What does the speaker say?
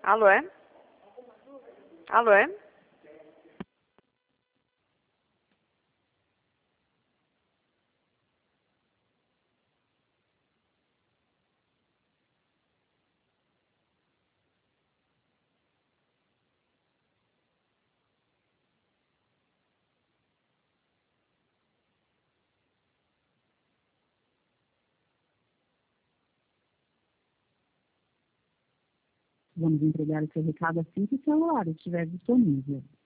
Alô, é? Alô, é? Vamos entregar o seu recado assim que o celular estiver disponível.